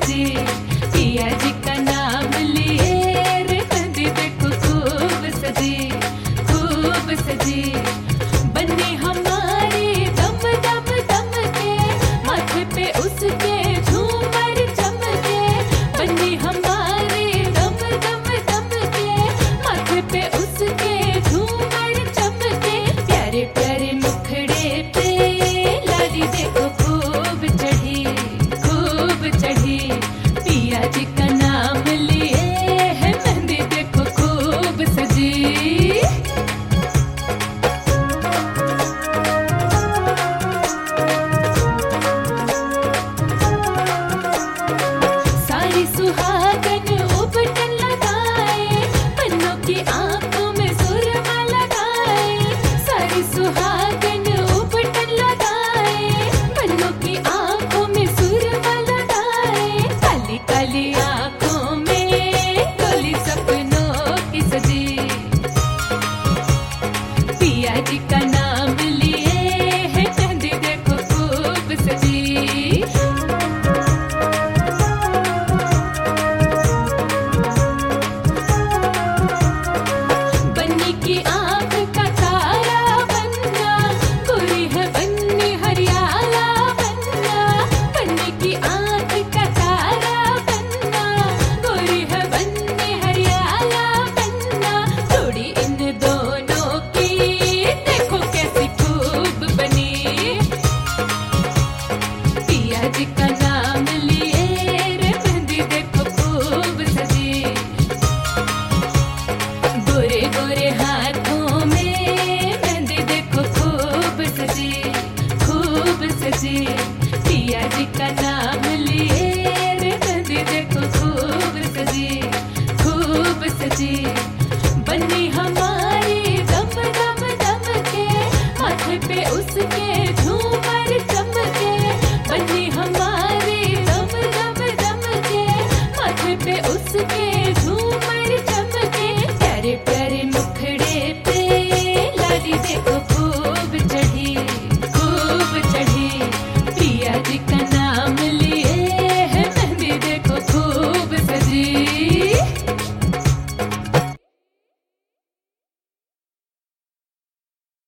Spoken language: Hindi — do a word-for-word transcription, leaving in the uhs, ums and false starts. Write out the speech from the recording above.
सजी, पिया जी का नाम लिए रे मेहंदी देखो खूब सजी, खूब सजी। बन्नी हमारी दम दम दम के, माथे पे उसके झूमर चमके। बन्नी हमारी दम दम दम के, माथे पे उसके झूमर चमके। प्यारे प्यारे मुखड़े पे लाली देखो खूब चढ़ी, खूब चढ़ी। पिया जी का नाम लिए है मेहंदी देखो खूब सजी। सारी सुहागन उबटन लगाए, पन्नों की आंखों में सुरमा लगाए। सारी सुहागन उबटन लगाए, पन्नों की आंखों में सुरमा लगाए। काली काली आंखों में डोली सपनों की सजी, पिया जी का नाम लिए है मेहंदी देखो खूब सजी। बन्नी की आंख का तारा बनना, गोरी है बन्नी हरियाला बनना। बन्नी की आंख का तारा बनना, गोरी है बन्नी हरियाला बनना। जोड़ी इन दोनों की देखो कैसी खूब बनी, पिया जी का नाम लिए रे मेहंदी देखो खूब सजी। गोरे गोरे हाथों में मेहंदी देखो खूब सजी, खूब सजी। पिया जी का नाम